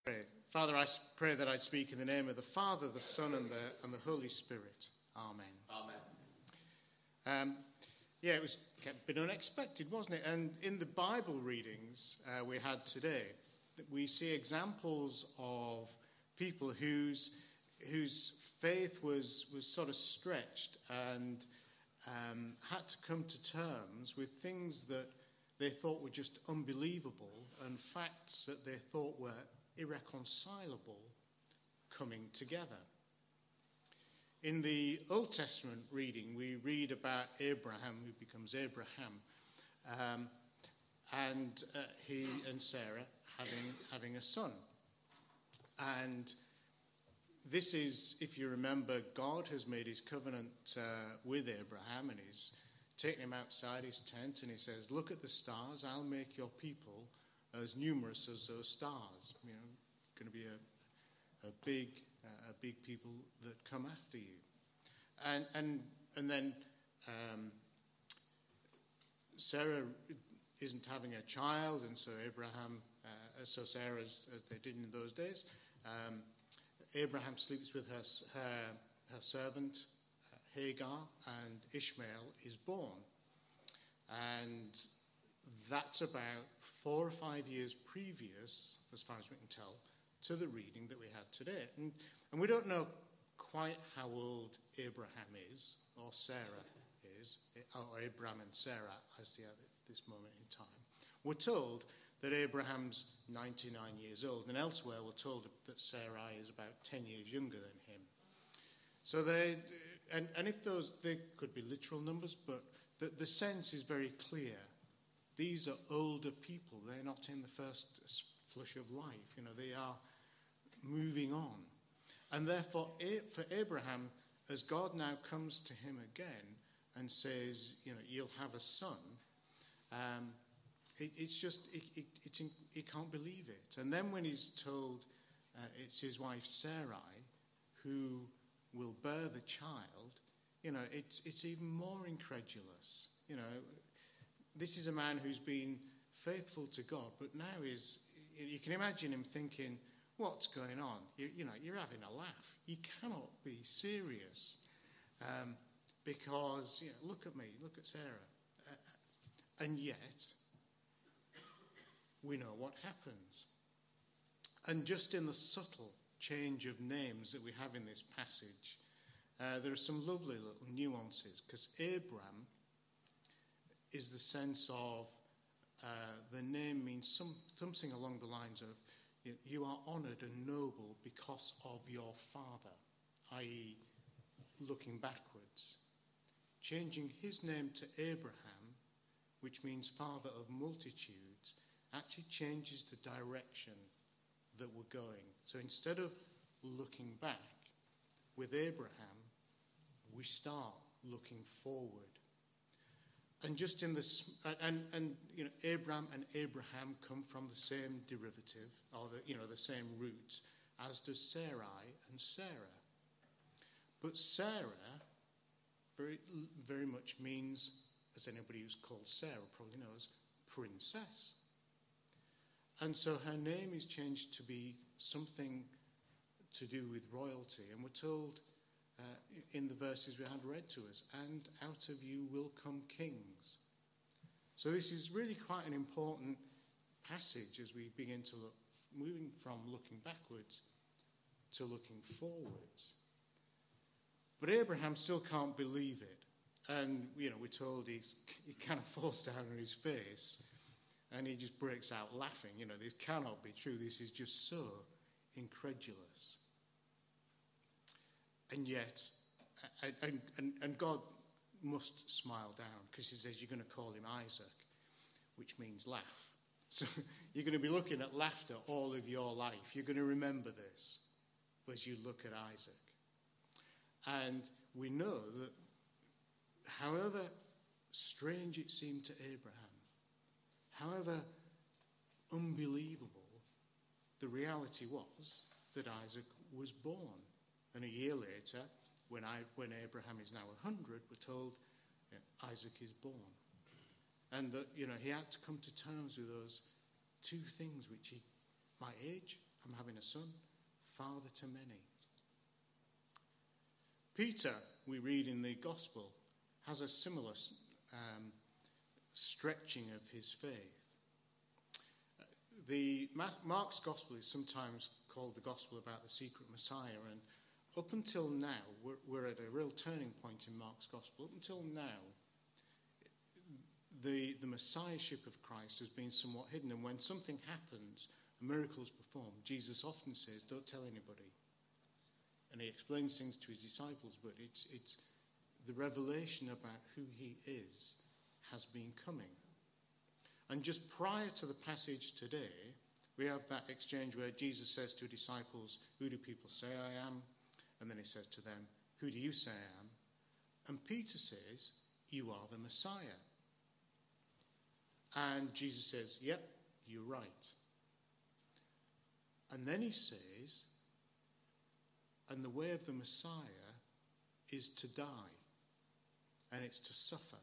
Pray. Father, I pray that I'd speak in the name of the Father, the Son, and the Holy Spirit. Amen. Amen. It was a bit unexpected, wasn't it? And in the Bible readings we had today, we see examples of people whose faith was sort of stretched and had to come to terms with things that they thought were just unbelievable and facts that they thought were irreconcilable coming together. In the Old Testament reading, we read about Abraham, who becomes Abraham, and he and Sarah having a son. And this is, if you remember, God has made his covenant with Abraham, and he's taken him outside his tent, and he says, "Look at the stars, I'll make your people as numerous as those stars." You know, going to be a big people that come after you. And then Sarah isn't having a child, and so Sarah, as they did in those days, Abraham sleeps with her servant Hagar, and Ishmael is born. And that's about 4 or 5 years previous, as far as we can tell, to the reading that we had today. And we don't know quite how old Abraham is, or Sarah is, or Abraham and Sarah as they are at this moment in time. We're told that Abraham's 99 years old, and elsewhere we're told that Sarai is about 10 years younger than him. So they could be literal numbers, but the sense is very clear. These are older people. They're not in the first flush of life. You know, they are moving on. And therefore, for Abraham, as God now comes to him again and says, you know, you'll have a son, he can't believe it. And then when he's told it's his wife Sarai who will bear the child, you know, it's even more incredulous. You know, this is a man who's been faithful to God, but now you can imagine him thinking, what's going on? You're having a laugh. You cannot be serious. Because, look at me, look at Sarah. And yet, we know what happens. And just in the subtle change of names that we have in this passage, there are some lovely little nuances, because Abram is the sense of the name means something along the lines of, you are honoured and noble because of your father, i.e. looking backwards. Changing his name to Abraham, which means father of multitudes, actually changes the direction that we're going. So instead of looking back, with Abraham, we start looking forward. And just in this, Abram and Abraham come from the same derivative, or the same root, as does Sarai and Sarah. But Sarah very, very much means, as anybody who's called Sarah probably knows, princess. And so her name is changed to be something to do with royalty. And we're told in the verses we had read to us, and out of you will come kings. So this is really quite an important passage as we begin to look, moving from looking backwards to looking forwards. But Abraham still can't believe it. And, we're told he kind of falls down on his face and he just breaks out laughing. This cannot be true. This is just so incredulous. And yet, and God must smile down, because he says you're going to call him Isaac, which means laugh. So you're going to be looking at laughter all of your life. You're going to remember this as you look at Isaac. And we know that however strange it seemed to Abraham, however unbelievable, the reality was that Isaac was born. And a year later, when Abraham is now 100, we're told Isaac is born. And that, he had to come to terms with those two things which my age I'm having a son, father to many. Peter, we read in the Gospel, has a similar stretching of his faith. Mark's Gospel is sometimes called the Gospel about the secret Messiah, and up until now, we're at a real turning point in Mark's Gospel. Up until now, the Messiahship of Christ has been somewhat hidden, and when something happens, a miracle is performed, Jesus often says, don't tell anybody. And he explains things to his disciples, but it's the revelation about who he is has been coming. And just prior to the passage today, we have that exchange where Jesus says to disciples, who do people say I am? And then he says to them, who do you say I am? And Peter says, you are the Messiah. And Jesus says, yep, you're right. And then he says, and the way of the Messiah is to die, and it's to suffer.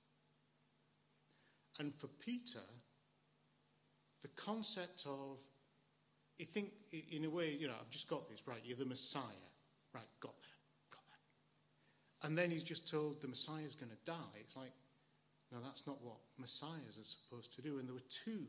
And for Peter, the concept of, you think, in a way, I've just got this, right, you're the Messiah. Right, got that. And then he's just told the Messiah's going to die. It's like, no, that's not what Messiahs are supposed to do. And there were two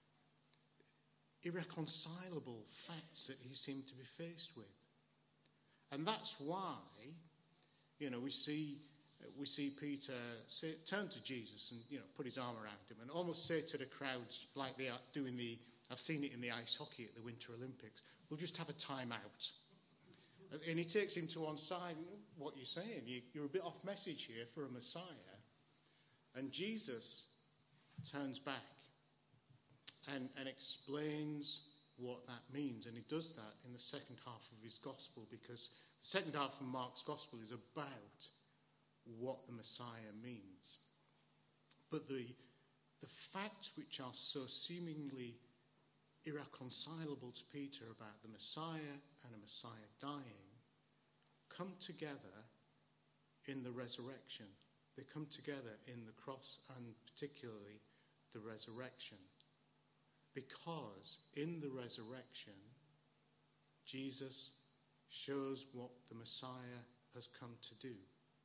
irreconcilable facts that he seemed to be faced with. And that's why, we see Peter turn to Jesus and, put his arm around him and almost say to the crowds, like they are doing I've seen it in the ice hockey at the Winter Olympics, we'll just have a time-out. And he takes him to one side, what you're saying, you're a bit off message here for a Messiah. And Jesus turns back and explains what that means. And he does that in the second half of his gospel, because the second half of Mark's gospel is about what the Messiah means. But the facts which are so seemingly irreconcilable to Peter about the Messiah and a Messiah dying come together in the resurrection. They come together in the cross and particularly the resurrection. Because in the resurrection, Jesus shows what the Messiah has come to do.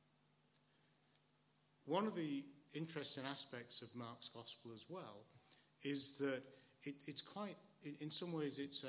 One of the interesting aspects of Mark's Gospel as well is that it's quite, in some ways, it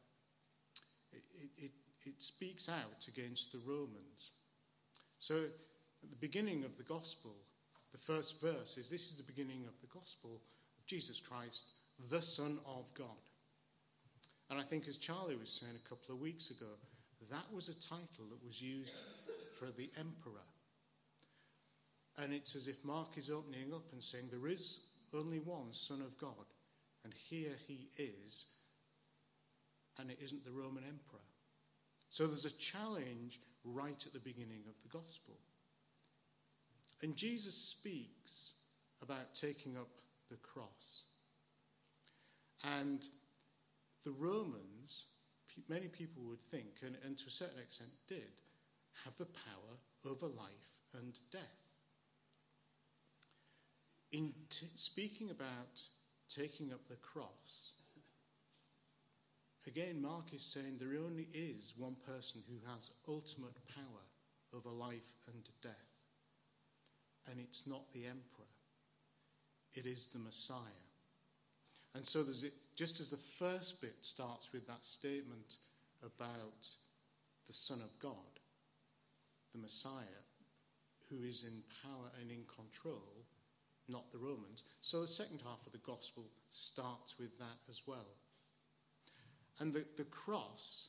speaks out against the Romans. So at the beginning of the Gospel, the first verse is, this is the beginning of the Gospel of Jesus Christ, the Son of God. And I think, as Charlie was saying a couple of weeks ago, that was a title that was used for the emperor. And it's as if Mark is opening up and saying there is only one Son of God, and here he is, and it isn't the Roman emperor. So there's a challenge right at the beginning of the gospel. And Jesus speaks about taking up the cross. And the Romans, many people would think, and to a certain extent did, have the power over life and death. In speaking about taking up the cross, again, Mark is saying there only is one person who has ultimate power over life and death. And it's not the emperor. It is the Messiah. And so just as the first bit starts with that statement about the Son of God, the Messiah, who is in power and in control, not the Romans. So the second half of the gospel starts with that as well. And the cross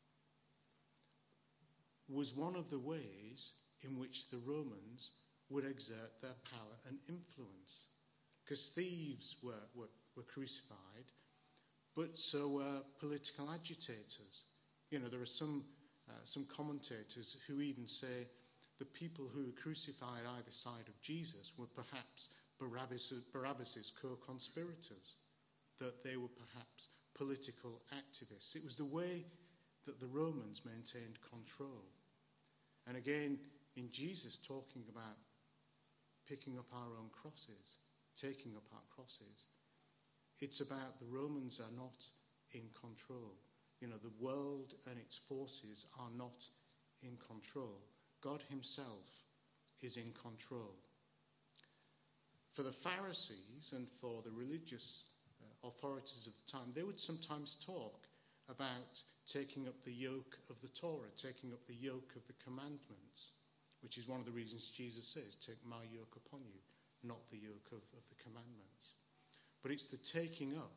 was one of the ways in which the Romans would exert their power and influence. Because thieves were crucified, but so were political agitators. There are some commentators who even say the people who were crucified either side of Jesus were perhaps Barabbas's co-conspirators, that they were perhaps political activists. It was the way that the Romans maintained control. And again, in Jesus talking about picking up our own crosses, taking up our crosses, it's about the Romans are not in control. The world and its forces are not in control. God himself is in control. For the Pharisees and for the religious authorities of the time, they would sometimes talk about taking up the yoke of the Torah, taking up the yoke of the commandments, which is one of the reasons Jesus says, take my yoke upon you, not the yoke of the commandments. But it's the taking up.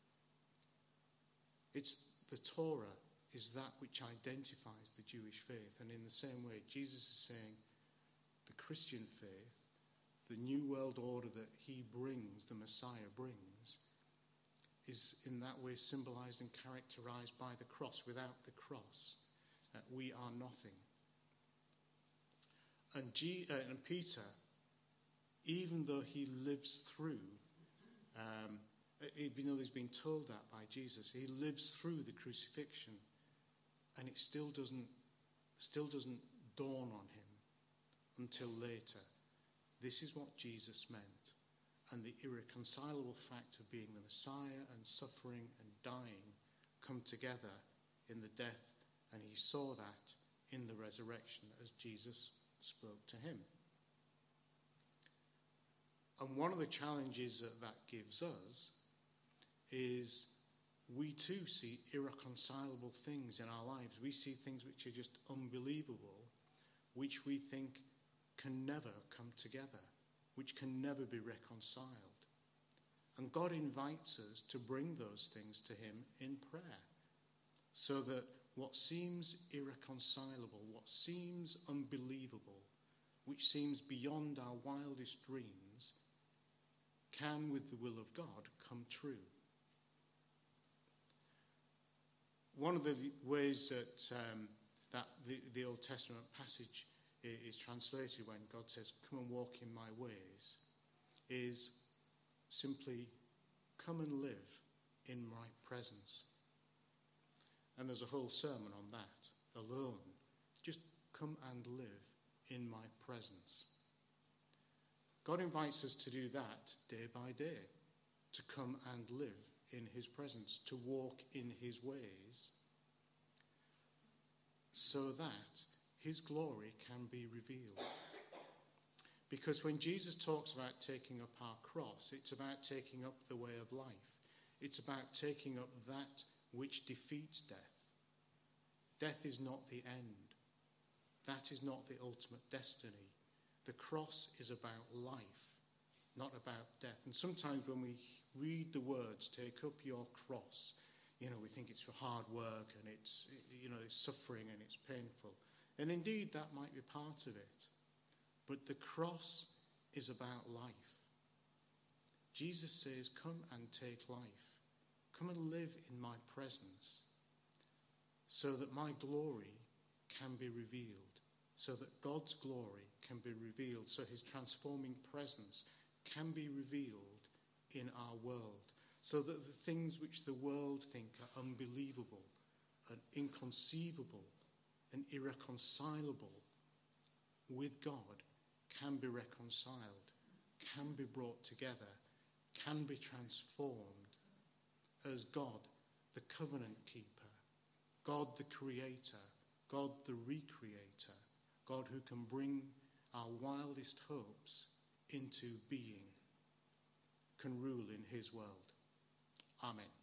It's the Torah is that which identifies the Jewish faith. And in the same way, Jesus is saying the Christian faith, the new world order that he brings, the Messiah brings, is in that way symbolized and characterized by the cross. Without the cross, we are nothing. And Peter, even though he lives through, even though he's been told that by Jesus, he lives through the crucifixion, and it still doesn't dawn on him until later. This is what Jesus meant. And the irreconcilable fact of being the Messiah and suffering and dying come together in the death, and he saw that in the resurrection as Jesus spoke to him. And one of the challenges that gives us is we too see irreconcilable things in our lives. We see things which are just unbelievable, which we think can never come together, which can never be reconciled. And God invites us to bring those things to him in prayer, so that what seems irreconcilable, what seems unbelievable, which seems beyond our wildest dreams, can, with the will of God, come true. One of the ways that the Old Testament passage is translated when God says, come and walk in my ways, is simply come and live in my presence. And there's a whole sermon on that alone. Just come and live in my presence. God invites us to do that day by day, to come and live in his presence, to walk in his ways, so that his glory can be revealed. Because when Jesus talks about taking up our cross, it's about taking up the way of life. It's about taking up that which defeats death. Death is not the end. That is not the ultimate destiny. The cross is about life, not about death. And sometimes when we read the words, take up your cross, we think it's for hard work and it's suffering and it's painful. And indeed, that might be part of it. But the cross is about life. Jesus says, come and take life. Come and live in my presence, so that my glory can be revealed, so that God's glory can be revealed, so his transforming presence can be revealed in our world, so that the things which the world think are unbelievable and inconceivable and irreconcilable with God can be reconciled, can be brought together, can be transformed as God, the covenant keeper, God the creator, God the recreator, God who can bring our wildest hopes into being, can rule in his world. Amen.